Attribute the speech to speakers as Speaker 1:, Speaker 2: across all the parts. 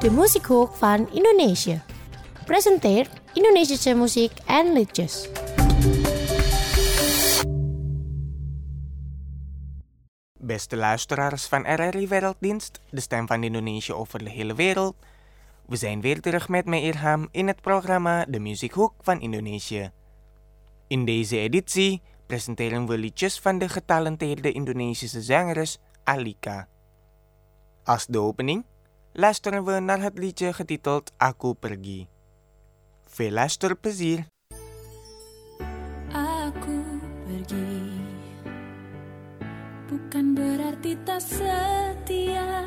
Speaker 1: de muziekhoek van Indonesië. Presenteert Indonesische muziek en liedjes.
Speaker 2: Beste luisteraars van RRI Werelddienst, de stem van Indonesië over de hele wereld. We zijn weer terug met mij Irham in het programma De Muziekhoek van Indonesië. In deze editie presenteren we liedjes van de getalenteerde Indonesische zangeres Alika. Als de opening luisteren we naar het liedje getiteld Aku Pergi. Veel luisterplezier!
Speaker 3: Aku pergi, bukan berarti tak setia.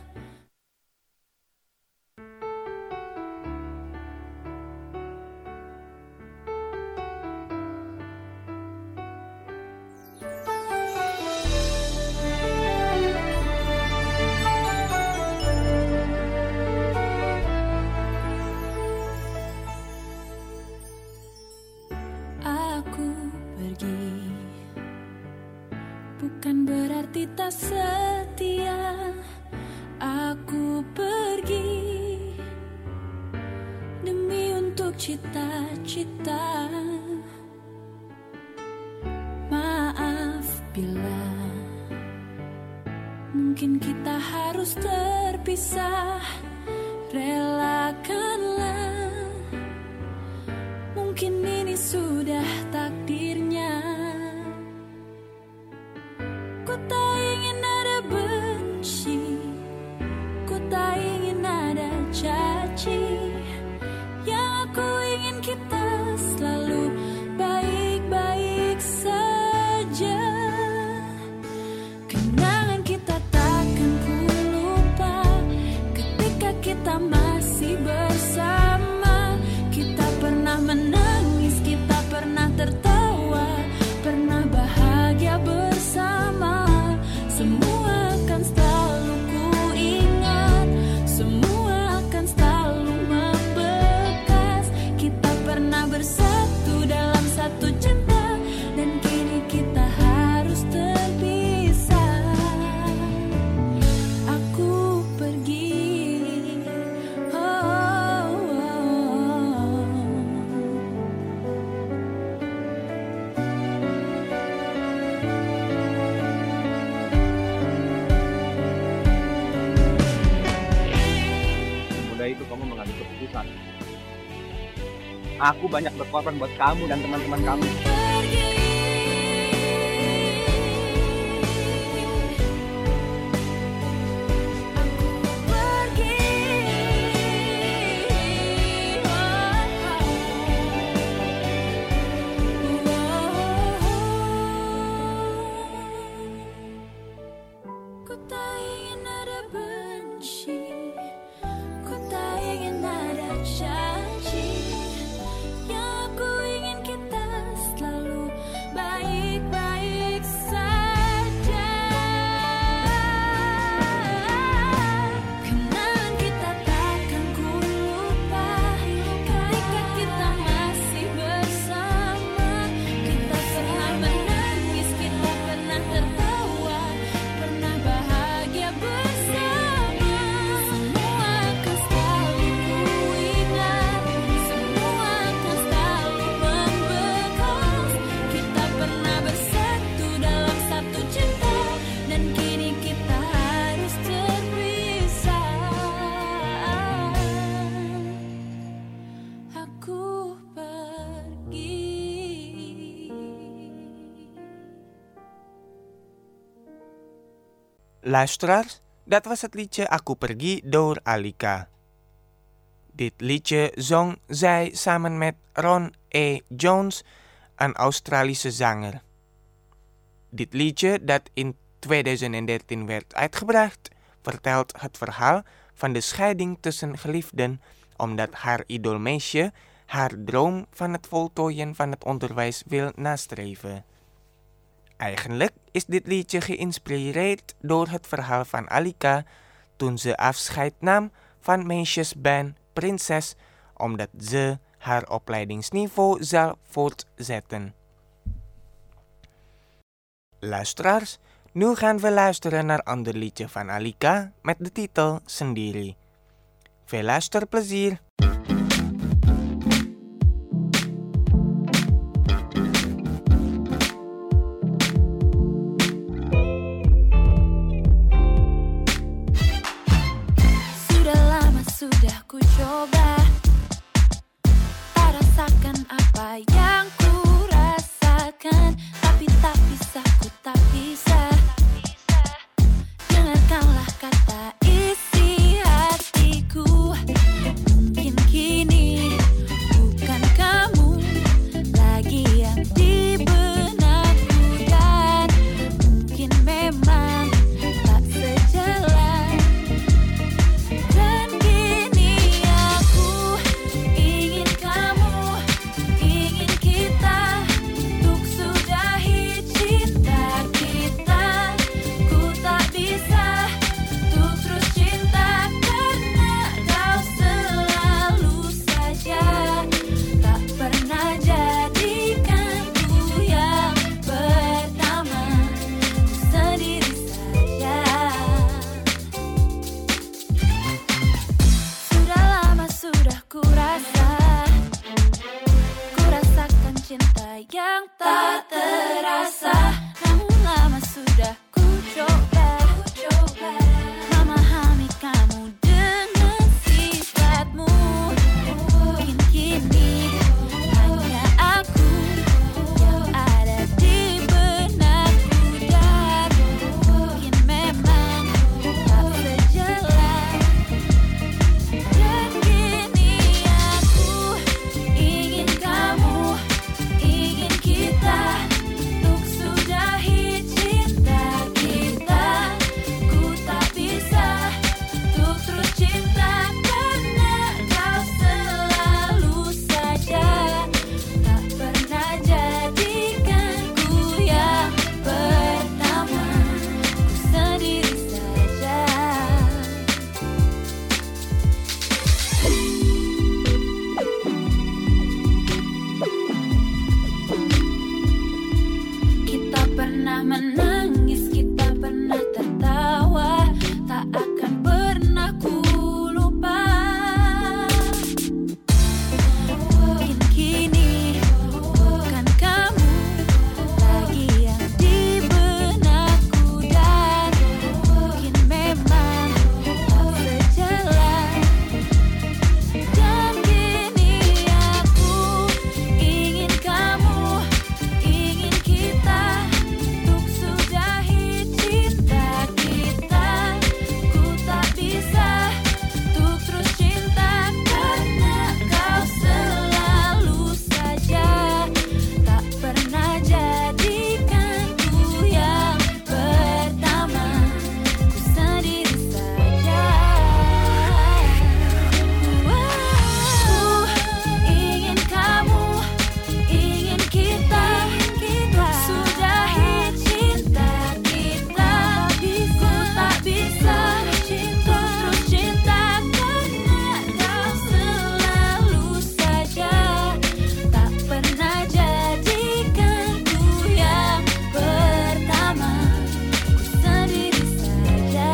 Speaker 3: Bukan berarti tak setia. Aku pergi demi untuk cita-cita. Maaf bila mungkin kita harus terpisah. Relakanlah, mungkin ini sudah takdirnya. Ku tak ingin ada benci, ku tak ingin ada caci. Yang aku ingin kita selalu baik-baik saja. Kenangan kita takkan ku lupa ketika kita masih bersama. Kita pernah menangis, kita pernah tertawa, pernah bahagia bersama. Semua akan selalu ku ingat, semua akan selalu membekas. Kita pernah bersatu dalam satu cinta, dan kini kita harus terpisah. Aku pergi,
Speaker 4: itu kamu mengambil keputusan. Aku banyak berkorban buat kamu dan teman-teman kamu.
Speaker 3: ku tak ingin ada benci, ku tak ingin ada caci. Yang aku ingin kita selalu baik-baik saja. Kenangan kita takkan ku lupa ketika kita masih bersama. Kita pernah menangis, kita pernah tertawa, pernah bahagia bersama. Semua akan selalu ku ingat, semua akan selalu membekas. Kita pernah bersatu dalam satu cinta, dan kini kita harus terpisah. Aku pergi.
Speaker 2: Luisteraars, dat was het liedje Aku Pergi door Alika. Dit liedje zong zij samen met Ron A. Jones, een Australische zanger. Dit liedje, dat in 2013 werd uitgebracht, vertelt het verhaal van de scheiding tussen geliefden omdat haar idoolmeisje haar droom van het voltooien van het onderwijs wil nastreven. Eigenlijk is dit liedje geïnspireerd door het verhaal van Alika toen ze afscheid nam van meisjesband Prinses omdat ze haar opleidingsniveau zal voortzetten. Luisteraars, nu gaan we luisteren naar ander liedje van Alika met de titel Sendiri. Veel luisterplezier!
Speaker 3: Sudah lama sudah ku coba, tak rasakan apa yang ku rasakan, tapi tak bisa, ku tak bisa. Dengarkanlah kata isi hatiku. Mungkin kini bukan kamu lagi yang di benakku, dan mungkin memang tak sejalan. Dan kini aku ingin kamu, ingin kita untuk sudahi cinta kita. Ku tak bisa untuk terus cinta karena kau selalu saja tak pernah jadikanku yang pertama. Ku sendiri saja. Sudah lama sudah ku rasakan cinta yang tak terasa. Namun lama sudah ku coba memahami kamu dengan sifatmu. Mungkin kini hanya aku yang ada di benakku, dan mungkin memang tak sejalan. Dan kini aku ingin kamu, ingin kita untuk sudahi cinta kita. Ku tak bisa untuk terus cinta karena kau selalu saja tak pernah jadikanku yang pertama. Ku sendiri saja. Kita pernah menangis, kita pernah tertawa, tak akan pernah ku lupa. Mungkin kini bukan kamu lagi yang di benakku, dan mungkin memang tak sejalan. Dan kini aku ingin kamu, ingin kita untuk sudahi cinta kita. Ku tak bisa untuk terus cinta karena kau selalu saja tak pernah jadikanku yang pertama. Ku sendiri saja. Ingin kamu, ingin kita sudahi cinta kita. Ku tak bisa terus cinta karena kau selalu saja tak pernah jadikanku yang pertama. Ku sendiri saja.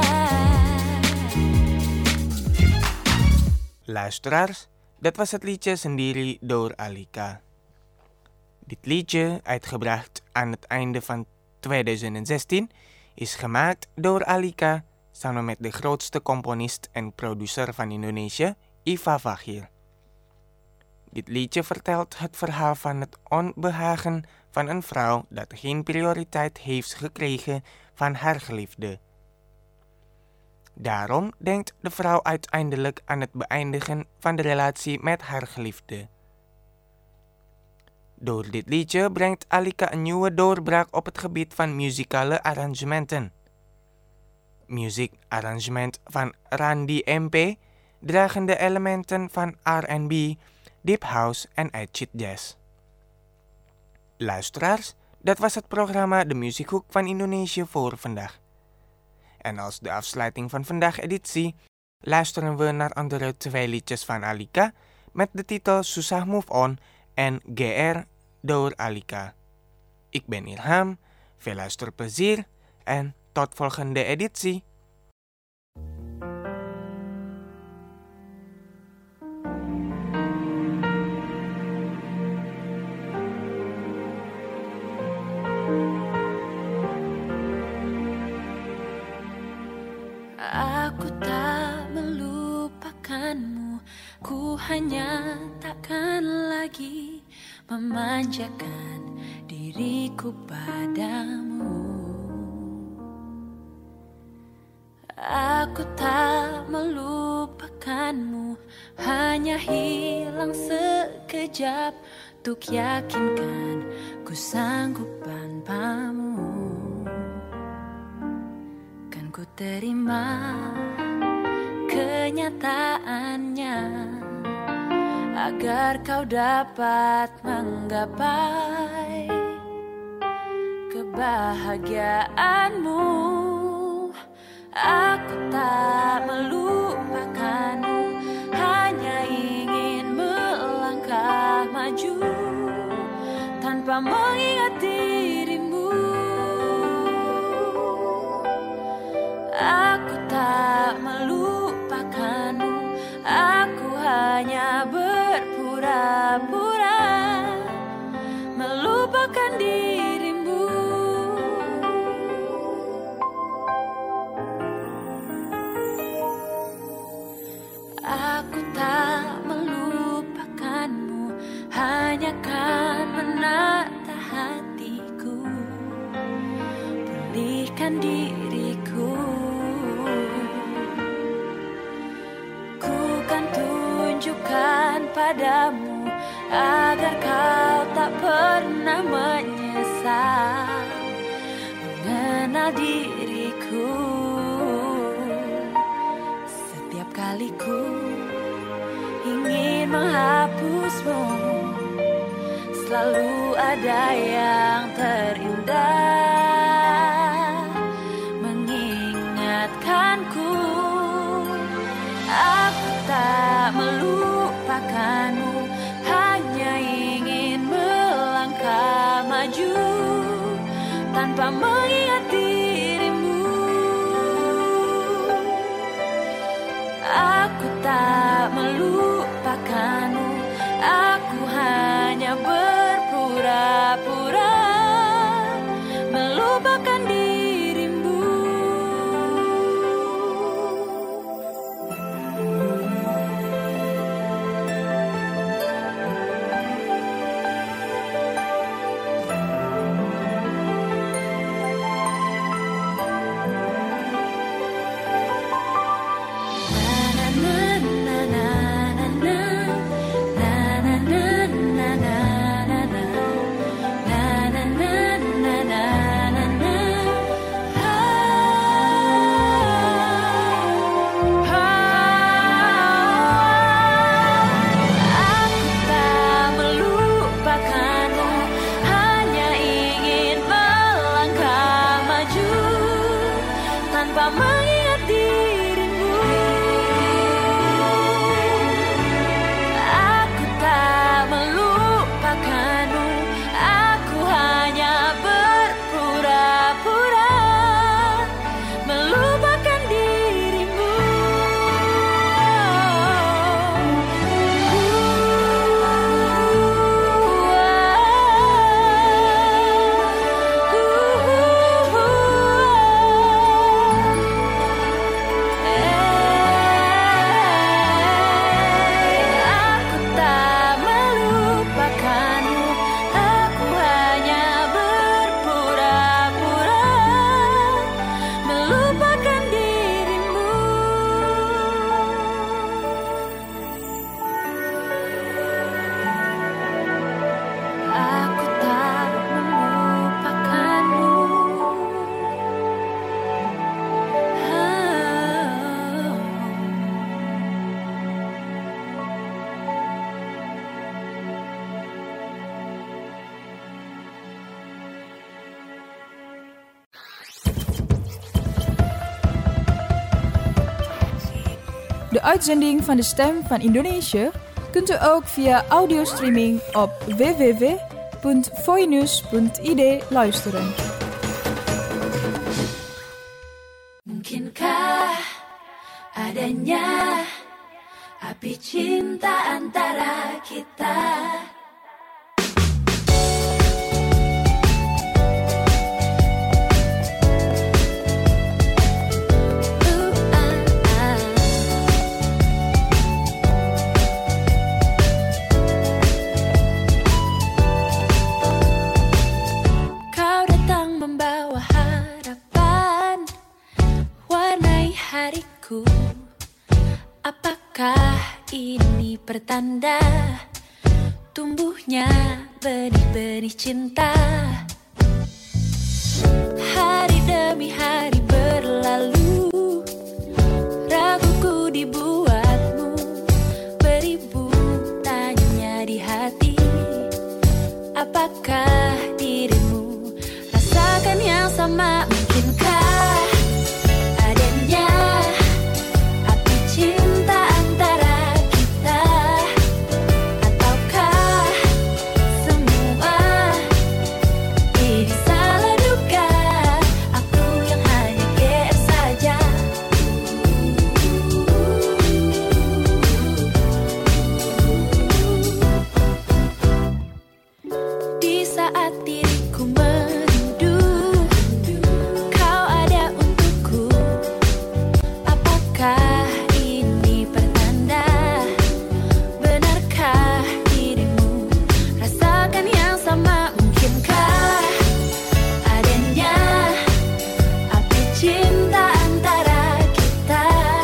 Speaker 2: Luisteraars, dat was het liedje Sendiri door Alika. Dit liedje, uitgebracht aan het einde van 2016, is gemaakt door Alika samen met de grootste componist en producer van Indonesië, Iva Vagir. Dit liedje vertelt het verhaal van het onbehagen van een vrouw dat geen prioriteit heeft gekregen van haar geliefde. Daarom denkt de vrouw uiteindelijk aan het beëindigen van de relatie met haar geliefde. Door dit liedje brengt Alika een nieuwe doorbraak op het gebied van muzikale arrangementen. Muziekarrangement van Randy MP dragen de elementen van R&B, Deep House en acid jazz. Luisteraars, dat was het programma De Muziekhoek van Indonesië voor vandaag. En als de afsluiting van vandaag editie luisteren we naar andere 2 liedjes van Alika met de titel Susah Move On en GR door Alika. Ik ben Ilham, veel luisterplezier en tot volgende editie.
Speaker 3: Aku tak melupakanmu, ku hanya takkan lagi memanjakan diriku padamu. Aku tak melupakanmu, hanya hilang sekejap untuk yakinkan ku sanggup tanpamu. Kan ku terima kenyataannya agar kau dapat menggapai kebahagiaanmu. Aku tak melupakanmu, hanya ingin melangkah maju tanpa mengingat dirimu. Aku tak melupakanmu, aku hanya berpura-pura melupakan dirimu. Aku tak melupakanmu, hanya kan menata hatiku, pulihkan diriku. Ku kan tunjukkan padamu agar kau tak pernah menyesal mengenal diriku. Setiap kali ku ingin menghapusmu, selalu ada yang terindah mengingatkanku. Aku tak melupakanmu, hanya ingin melangkah maju tanpa mengingat dirimu. Aku tak melupakanmu, aku hanya berpura-pura melupakan dirimu.
Speaker 5: De uitzending van de Stem van Indonesië kunt u ook via audiostreaming op www.voinews.id luisteren.
Speaker 3: Mungkinkah adanya api cinta antara kita? pertanda tumbuhnya benih-benih cinta. Hari demi hari berlalu, raguku dibuatmu, beribu tanya di hati. Apakah dirimu rasakan yang sama? Mungkinkah adanya api cinta antara kita? Ataukah semua ini salah duga? Aku yang hanya GR saja. Di saat diriku merindu, kau ada untukku. Apakah ini pertanda? Benarkah dirimu rasakan yang sama? Mungkinkah adanya api cinta antara kita?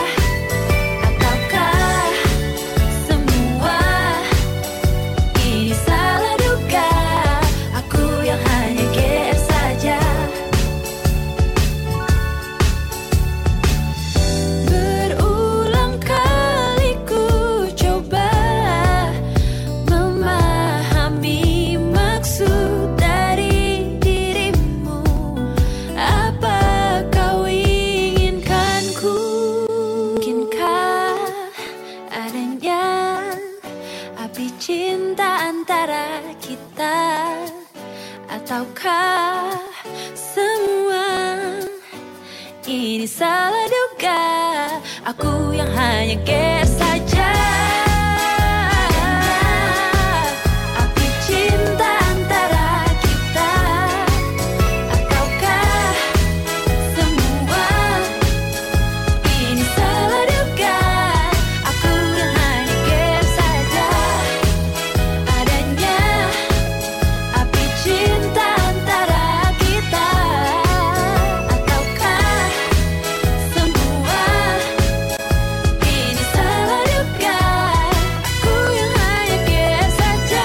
Speaker 3: Ataukah semua ini salah duga? Aku yang hanya GR saja. Berulang kali ku coba memahami maksud dari dirimu. Apa kau inginkanku? Mungkinkah adanya api cinta antara kita? Ataukah semua ini salah duga? Aku yang hanya GR saja. Api cinta antara kita. Ataukah semua ini salah duga? Aku yang hanya GR saja. Adanya api cinta antara kita. Ataukah semua ini salah duga? Aku yang hanya GR saja.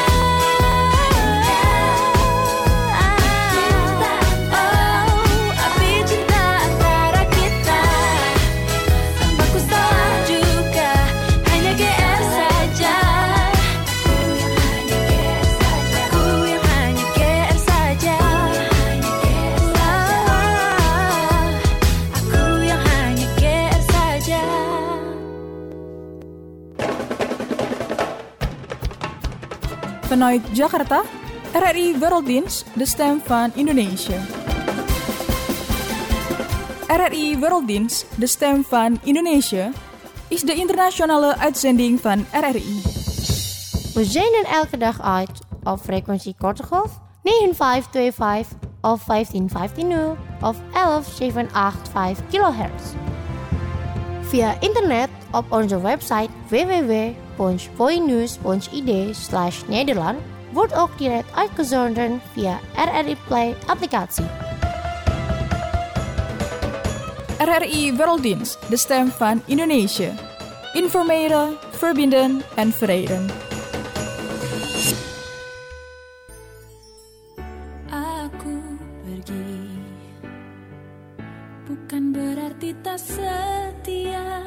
Speaker 3: Api cinta antara kita. Aku salah juga, hanya GR saja. Aku yang hanya GR saja. Aku yang hanya GR saja.
Speaker 5: Vanuit Jakarta, RRI Werelddienst, de stem van Indonesië. RRI Werelddienst, de stem van Indonesië, is de internationale uitzending van RRI.
Speaker 1: We zenden elke dag uit op frequentie korte golf 9525 of 15150 of 11785 kHz. Via internet op onze website www.boynews.id/Nederland wordt ook direct uitgezonden via RRI Play applicatie.
Speaker 5: RRI Werelddienst, de stem van Indonesië. Informeren, verbinden en verenigden.
Speaker 3: Aku pergi, bukan berarti tak setia.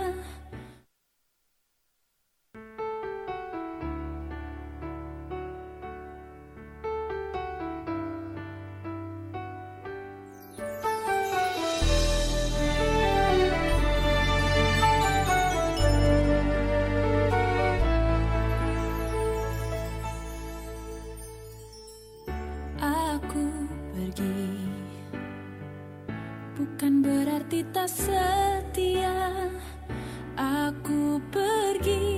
Speaker 3: Aku pergi, bukan berarti tak setia. Aku pergi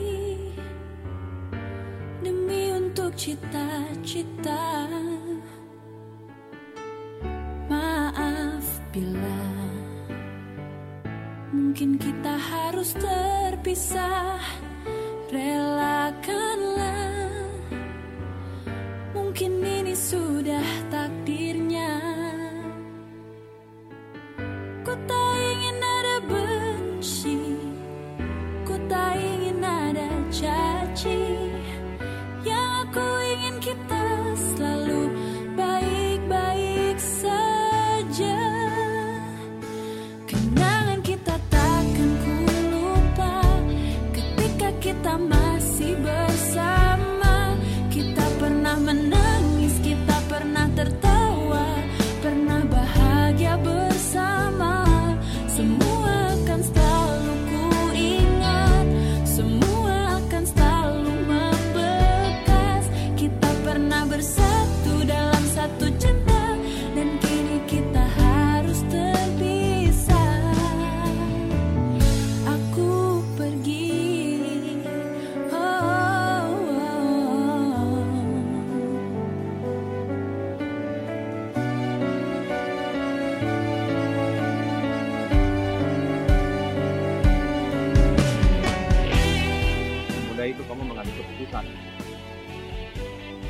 Speaker 3: demi untuk cita-cita. Maaf bila mungkin kita harus terpisah. Relakanlah, mungkin ini sudah takdirnya. Ku tak ingin ada benci, ku tak ingin ada caci.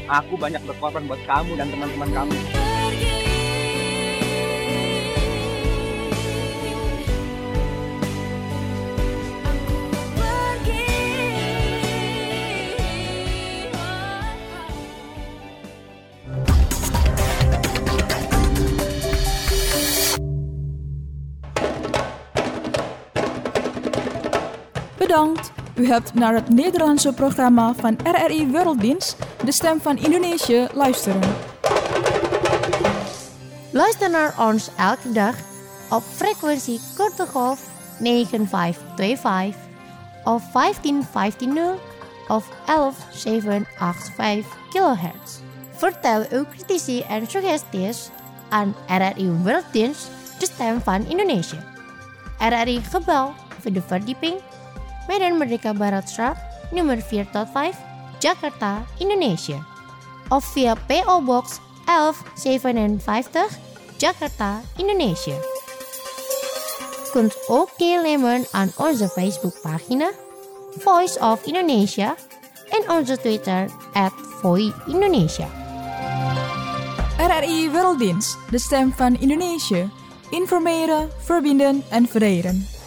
Speaker 4: Aku banyak berkorban buat kamu dan teman-teman kamu.
Speaker 5: Bedankt, u hebt naar het Nederlandse programma van RRI Werelddienst, de stem van Indonesië, luisteren.
Speaker 1: Luister naar ons elke dag op frequentie korte golf 9525 of 15150 of 11785 kHz. Vertel uw critici en suggesties aan RRI Werelddienst, de stem van Indonesië. RRI Gebouw, Vierde Verdieping, Medan Merdeka Baratstraat, nummer 4-5, Jakarta, Indonesië. Of via PO Box 1157, Jakarta, Indonesië. Kunt ook deelnemen aan onze Facebookpagina Voice of Indonesia en onze Twitter @VoiIndonesia.
Speaker 5: RRI Werelddienst, de stem van Indonesië. Informeren, verbinden en verenigen.